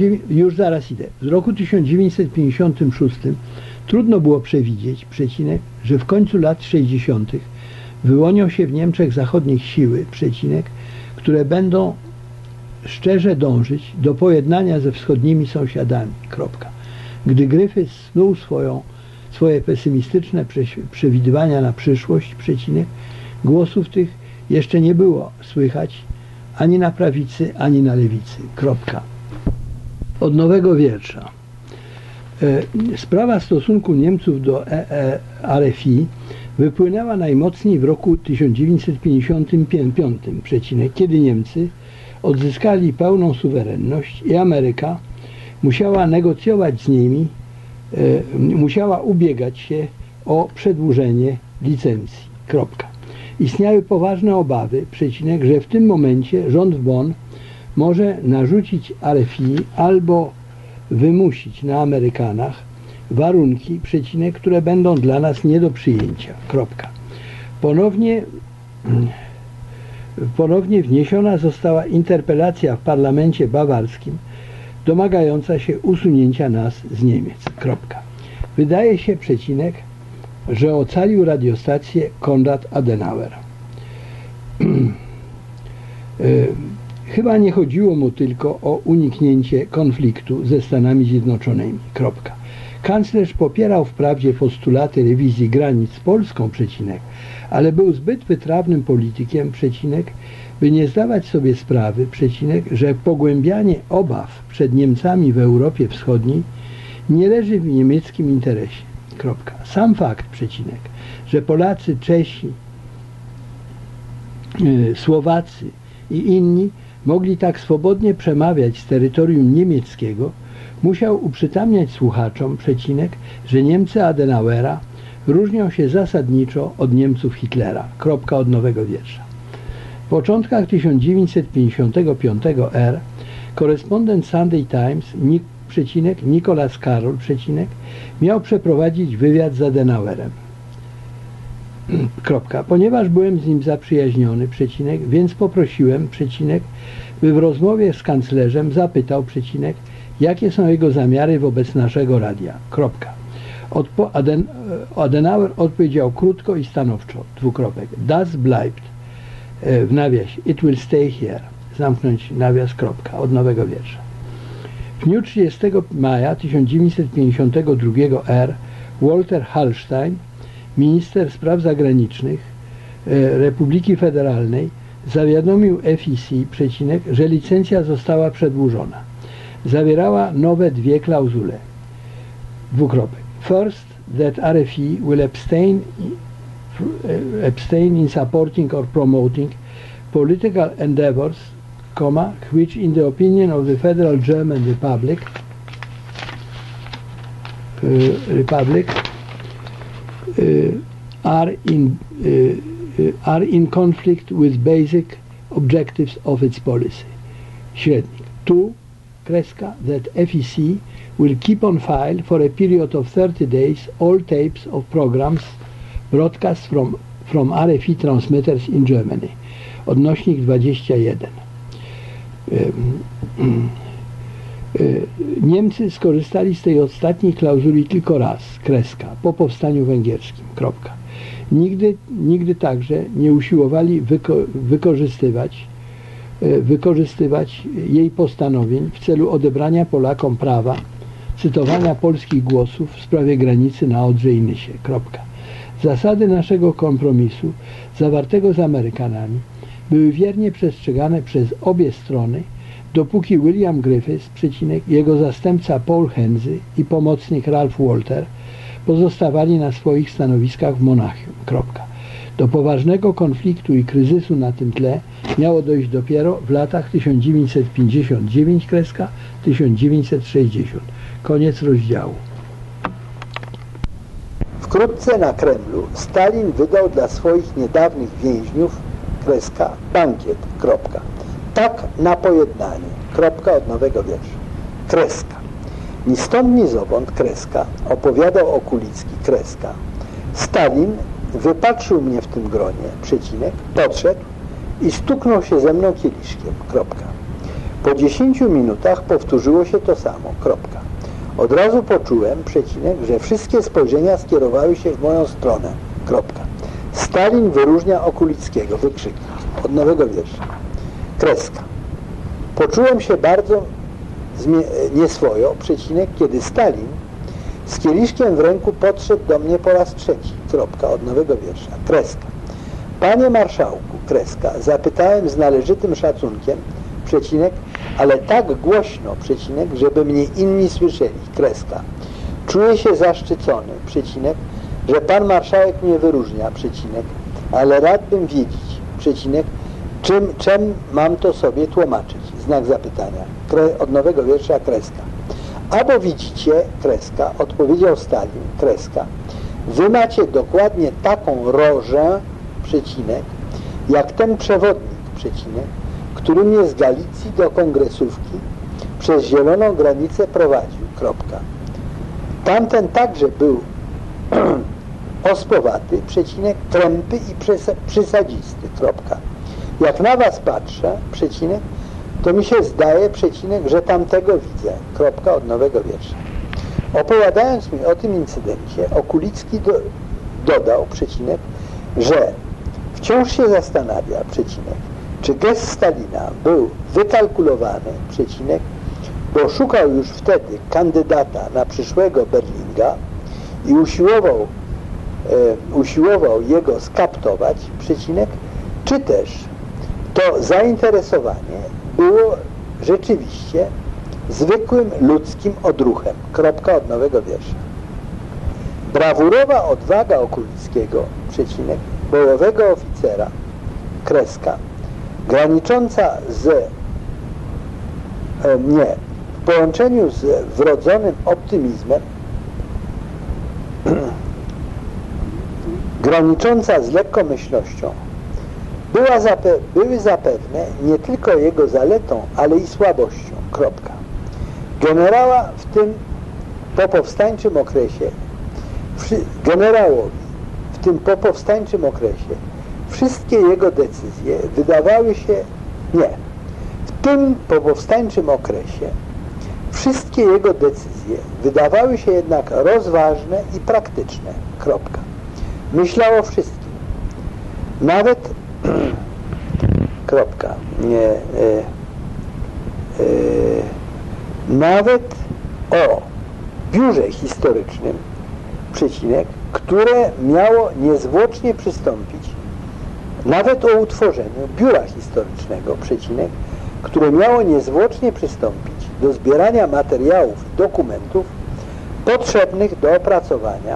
1956 trudno było przewidzieć, że w końcu lat 60. wyłonią się w Niemczech Zachodnich siły, które będą szczerze dążyć do pojednania ze wschodnimi sąsiadami. Gdy Griffiths snuł swoje pesymistyczne przewidywania na przyszłość, głosów tych jeszcze nie było słychać ani na prawicy, ani na lewicy. Od nowego wiersza. Sprawa stosunku Niemców do RFI wypłynęła najmocniej w roku 1955, kiedy Niemcy odzyskali pełną suwerenność i Ameryka musiała negocjować z nimi, musiała ubiegać się o przedłużenie licencji. Istniały poważne obawy, że w tym momencie rząd w Bonn może narzucić RFI albo wymusić na Amerykanach warunki, które będą dla nas nie do przyjęcia. Ponownie wniesiona została interpelacja w parlamencie bawarskim domagająca się usunięcia nas z Niemiec. Wydaje się, że ocalił radiostację Konrad Adenauer. Chyba nie chodziło mu tylko o uniknięcie konfliktu ze Stanami Zjednoczonymi. Kanclerz popierał wprawdzie postulaty rewizji granic z Polską, ale był zbyt wytrawnym politykiem, by nie zdawać sobie sprawy, że pogłębianie obaw przed Niemcami w Europie Wschodniej nie leży w niemieckim interesie. Sam fakt, że Polacy, Czesi, Słowacy i inni mogli tak swobodnie przemawiać z terytorium niemieckiego, musiał uprzytamniać słuchaczom, że Niemcy Adenauera różnią się zasadniczo od Niemców Hitlera. Od nowego wiersza. W początkach 1955 r. korespondent Sunday Times Nicholas Carroll miał przeprowadzić wywiad z Adenauerem. Ponieważ byłem z nim zaprzyjaźniony, więc poprosiłem, by w rozmowie z kanclerzem zapytał, jakie są jego zamiary wobec naszego radia. Adenauer odpowiedział krótko i stanowczo, Das bleibt, w nawiasie, it will stay here, zamknąć nawias, od nowego wiersza. W dniu 30 maja 1952 r. Walter Hallstein, minister spraw zagranicznych Republiki Federalnej, zawiadomił FEC, że licencja została przedłużona. Zawierała nowe 2 klauzule. First, that RFE will abstain in supporting or promoting political endeavors, which in the opinion of the Federal German Republic are in conflict with basic objectives of its policy. Średnik. 2. Kreska that FEC will keep on file for a period of 30 days all tapes of programs broadcast from RFI transmitters in Germany. Odnośnik 21. Niemcy skorzystali z tej ostatniej klauzuli tylko raz, kreska, po powstaniu węgierskim, kropka. Nigdy także nie usiłowali wykorzystywać jej postanowień w celu odebrania Polakom prawa cytowania polskich głosów w sprawie granicy na Odrze i Nysie, kropka. Zasady naszego kompromisu, zawartego z Amerykanami, były wiernie przestrzegane przez obie strony, dopóki William Griffiths, jego zastępca Paul Henzy i pomocnik Ralph Walter pozostawali na swoich stanowiskach w Monachium. Kropka. Do poważnego konfliktu i kryzysu na tym tle miało dojść dopiero w latach 1959-1960. Koniec rozdziału. Wkrótce na Kremlu Stalin wydał dla swoich niedawnych więźniów kreska bankiet. Kropka. Tak na pojednanie. Kropka od nowego wiersza. Kreska. Ni stąd, ni zowąd kreska opowiadał Okulicki kreska. Stalin wypatrzył mnie w tym gronie, przecinek, podszedł i stuknął się ze mną kieliszkiem. Kropka. Po 10 minutach powtórzyło się to samo. Kropka. Od razu poczułem, przecinek, że wszystkie spojrzenia skierowały się w moją stronę. Kropka. Stalin wyróżnia Okulickiego. Wykrzyknik. Od nowego wiersza. Kreska. Poczułem się bardzo nieswojo, przecinek, kiedy Stalin z kieliszkiem w ręku podszedł do mnie po raz trzeci. Kropka. Od nowego wiersza. Kreska. Panie marszałku, kreska, zapytałem z należytym szacunkiem, przecinek, ale tak głośno, przecinek, żeby mnie inni słyszeli. Kreska. Czuję się zaszczycony, przecinek, że pan marszałek mnie wyróżnia, przecinek, ale rad bym wiedzieć, przecinek, czym mam to sobie tłumaczyć? Znak zapytania. Od nowego wiersza kreska. Albo widzicie, kreska, odpowiedział Stalin, kreska, wy macie dokładnie taką rożę, przecinek, jak ten przewodnik, przecinek, który mnie z Galicji do kongresówki przez zieloną granicę prowadził, kropka. Tamten także był ospowaty, przecinek, trępy i przysadzisty, kropka. Jak na was patrzę, przecinek, to mi się zdaje, przecinek, że tamtego widzę, kropka od nowego wiersza. Opowiadając mi o tym incydencie, Okulicki dodał, przecinek, że wciąż się zastanawia, przecinek, czy gest Stalina był wykalkulowany, przecinek, bo szukał już wtedy kandydata na przyszłego Berlinga i usiłował jego skaptować, przecinek, czy też to zainteresowanie było rzeczywiście zwykłym ludzkim odruchem. Kropka od nowego wiersza. Brawurowa odwaga Okulickiego, przecinek, bojowego oficera, kreska, granicząca w połączeniu z wrodzonym optymizmem, granicząca z lekkomyślnością, były zapewne nie tylko jego zaletą, ale i słabością. Kropka. Generałowi w tym popowstańczym okresie wszystkie jego decyzje wydawały się jednak rozważne i praktyczne. Kropka. Myślał o wszystkim. Nawet kropka. Nawet o biurze historycznym, przecinek, które miało niezwłocznie przystąpić, nawet o utworzeniu biura historycznego, przecinek, które miało niezwłocznie przystąpić do zbierania materiałów i dokumentów potrzebnych do opracowania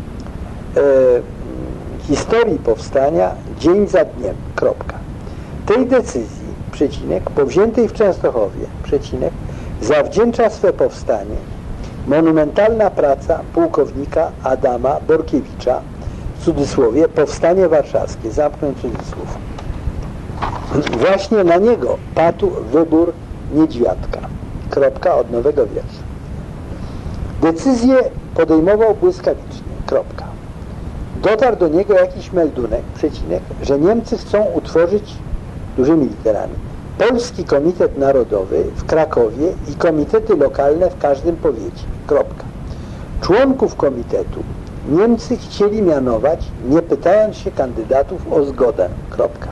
historii powstania dzień za dniem. Kropka. Tej decyzji, przecinek, powziętej w Częstochowie, przecinek, zawdzięcza swe powstanie monumentalna praca pułkownika Adama Borkiewicza, w cudzysłowie, powstanie warszawskie, zamknąć cudzysłów. Właśnie na niego padł wybór Niedźwiadka. Kropka od nowego wiersza. Decyzję podejmował błyskawicznie. Kropka. Dotarł do niego jakiś meldunek, przecinek, że Niemcy chcą utworzyć, dużymi literami, Polski Komitet Narodowy w Krakowie i komitety lokalne w każdym powiecie. Kropka. Członków komitetu Niemcy chcieli mianować, nie pytając się kandydatów o zgodę. Kropka.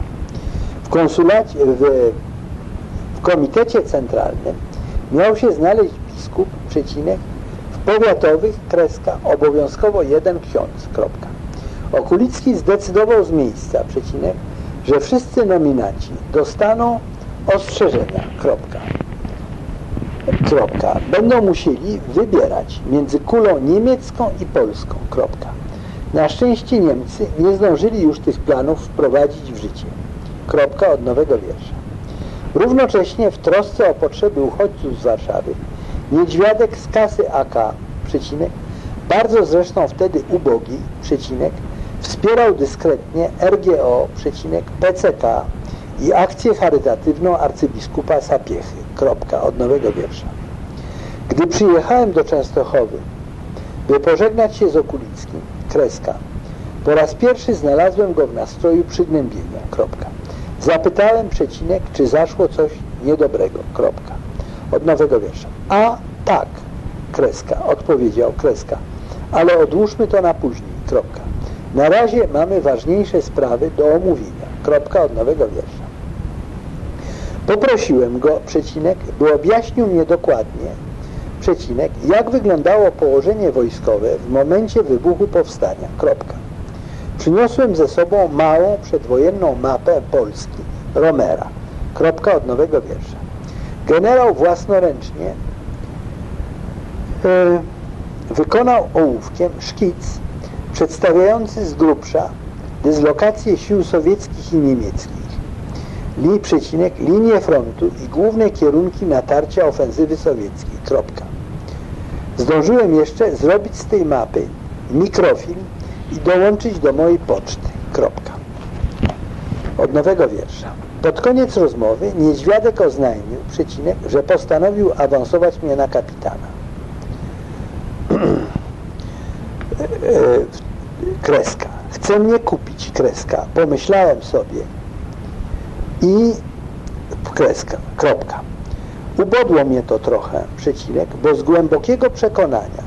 W komitecie centralnym miał się znaleźć biskup, przecinek, w powiatowych, kreska, obowiązkowo jeden ksiądz. Kropka. Okulicki zdecydował z miejsca, przecinek, że wszyscy nominaci dostaną ostrzeżenia. Kropka. Kropka. Będą musieli wybierać między kulą niemiecką i polską. Kropka. Na szczęście Niemcy nie zdążyli już tych planów wprowadzić w życie. Kropka od nowego wiersza. Równocześnie w trosce o potrzeby uchodźców z Warszawy Niedźwiadek z kasy AK, przecinek, bardzo zresztą wtedy ubogi, przecinek, wspierał dyskretnie RGO, przecinek, PCK i akcję charytatywną arcybiskupa Sapiechy. Kropka od nowego wiersza. Gdy przyjechałem do Częstochowy, by pożegnać się z Okulickim, kreska, po raz pierwszy znalazłem go w nastroju przygnębienia. Kropka. Zapytałem, przecinek, czy zaszło coś niedobrego. Kropka. Od nowego wiersza. A tak, kreska, odpowiedział, kreska, ale odłóżmy to na później. Kropka. Na razie mamy ważniejsze sprawy do omówienia. Kropka od nowego wiersza. Poprosiłem go, przecinek, by objaśnił mnie dokładnie, przecinek, jak wyglądało położenie wojskowe w momencie wybuchu powstania. Kropka. Przyniosłem ze sobą małą przedwojenną mapę Polski Romera. Kropka od nowego wiersza. Generał własnoręcznie wykonał ołówkiem szkic przedstawiający z grubsza dyslokację sił sowieckich i niemieckich, linię frontu i główne kierunki natarcia ofensywy sowieckiej. Kropka. Zdążyłem jeszcze zrobić z tej mapy mikrofilm i dołączyć do mojej poczty. Kropka. Od nowego wiersza. Pod koniec rozmowy Niedźwiadek oznajmił, przecinek, że postanowił awansować mnie na kapitana. Kreska. Chce mnie kupić, kreska. Pomyślałem sobie i kreska. Kropka. Ubodło mnie to trochę, przecinek, bo z głębokiego przekonania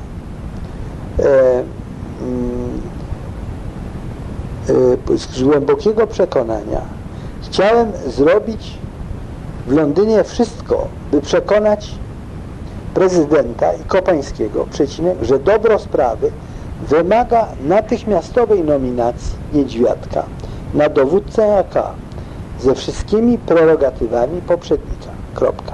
chciałem zrobić w Londynie wszystko, by przekonać prezydenta i Kopańskiego, przecinek, że dobro sprawy wymaga natychmiastowej nominacji Niedźwiadka na dowódcę AK ze wszystkimi prerogatywami poprzednika. Kropka.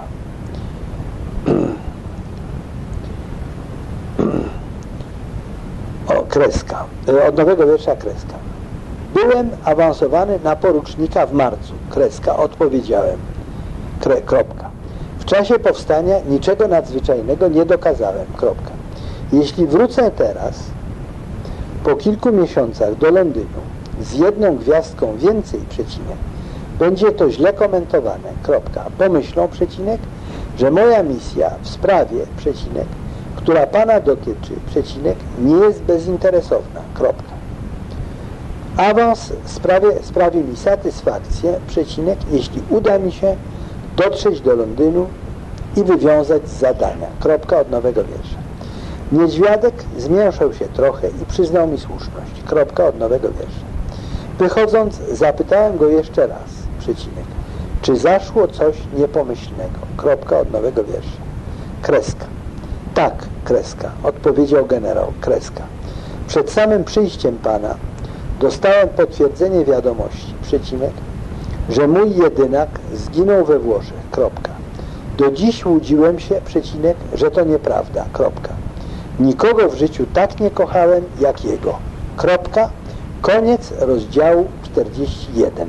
O, kreska. Od nowego wiersza kreska. Byłem awansowany na porucznika w marcu. Kreska. Odpowiedziałem. Kropka. W czasie powstania niczego nadzwyczajnego nie dokazałem. Kropka. Jeśli wrócę teraz, po kilku miesiącach do Londynu z jedną gwiazdką więcej, przecinek, będzie to źle komentowane. Kropka. Pomyślą, przecinek, że moja misja w sprawie, przecinek, która Pana dotyczy, przecinek, nie jest bezinteresowna. Kropka. Awans sprawi mi satysfakcję, przecinek, jeśli uda mi się dotrzeć do Londynu i wywiązać z zadania. Kropka od nowego wiersza. Niedźwiadek zmięszał się trochę i przyznał mi słuszność. Kropka od nowego wiersza. Wychodząc, zapytałem go jeszcze raz, przecinek, czy zaszło coś niepomyślnego. Kropka od nowego wiersza. Kreska. Tak, kreska, odpowiedział generał, kreska. Przed samym przyjściem Pana dostałem potwierdzenie wiadomości, przecinek, że mój jedynak zginął we Włoszech. Kropka. Do dziś łudziłem się, przecinek, że to nieprawda. Kropka. Nikogo w życiu tak nie kochałem jak jego. Kropka. Koniec rozdziału 41.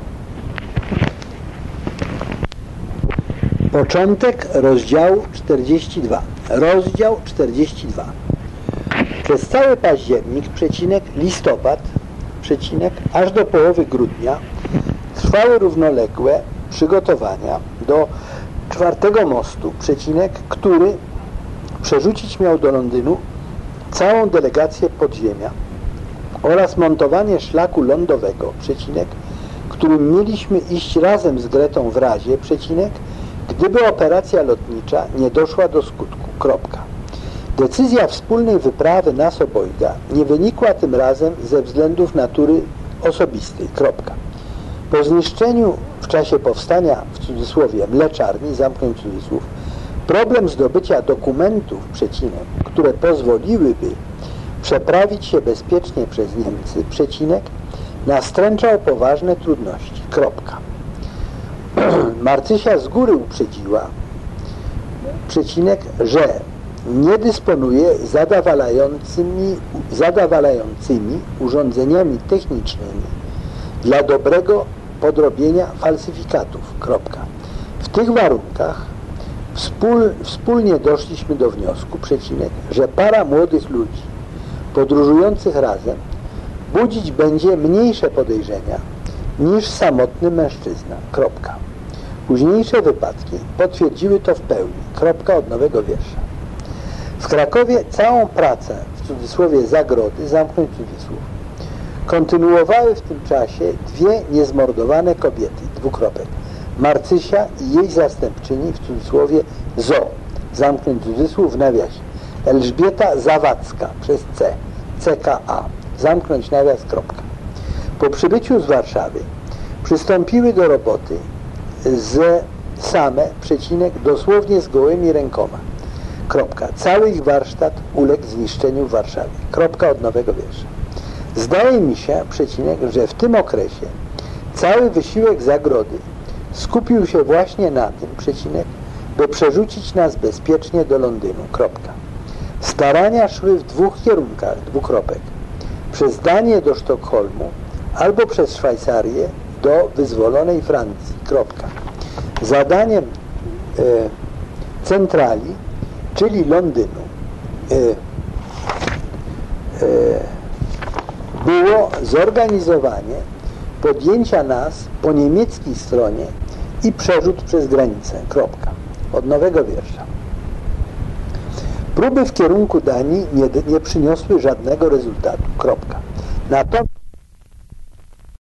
Początek rozdziału 42. Rozdział 42. Przez cały październik, przecinek, listopad, przecinek, aż do połowy grudnia trwały równoległe przygotowania do czwartego mostu, przecinek, który przerzucić miał do Londynu całą delegację podziemia oraz montowanie szlaku lądowego, przecinek, którym mieliśmy iść razem z Gretą w razie, przecinek, gdyby operacja lotnicza nie doszła do skutku. Kropka. Decyzja wspólnej wyprawy nas obojga nie wynikła tym razem ze względów natury osobistej. Kropka. Po zniszczeniu w czasie powstania, w cudzysłowie, mleczarni, zamknąć cudzysłów, problem zdobycia dokumentów, przecinek, które pozwoliłyby przeprawić się bezpiecznie przez Niemcy, przecinek, nastręczał poważne trudności. Kropka. Marcysia z góry uprzedziła, przecinek, że nie dysponuje zadawalającymi urządzeniami technicznymi dla dobrego podrobienia falsyfikatów. Kropka. W tych warunkach wspólnie doszliśmy do wniosku, przecinek, że para młodych ludzi podróżujących razem budzić będzie mniejsze podejrzenia niż samotny mężczyzna. Kropka. Późniejsze wypadki potwierdziły to w pełni. Kropka od nowego wiersza. W Krakowie całą pracę, w cudzysłowie zagrody, zamknąć cudzysłów, kontynuowały w tym czasie dwie niezmordowane kobiety, dwukropek, Marcysia i jej zastępczyni, w cudzysłowie ZO, zamknąć cudzysłów w nawiasie, Elżbieta Zawadzka przez C, CKA, zamknąć nawias, kropka. Po przybyciu z Warszawy przystąpiły do roboty same, przecinek, dosłownie z gołymi rękoma. Kropka. Cały ich warsztat uległ zniszczeniu w Warszawie. Kropka od nowego wiersza. Zdaje mi się, przecinek, że w tym okresie cały wysiłek zagrody skupił się właśnie na tym, przecinek, by przerzucić nas bezpiecznie do Londynu. Kropka. Starania szły w dwóch kierunkach, dwukropek. Przez Danię do Sztokholmu albo przez Szwajcarię do wyzwolonej Francji. Kropka. Zadaniem centrali, czyli Londynu, było zorganizowanie podjęcia nas po niemieckiej stronie i przerzut przez granicę. Kropka. Od nowego wiersza. Próby w kierunku Danii nie przyniosły żadnego rezultatu. Kropka. Natomiast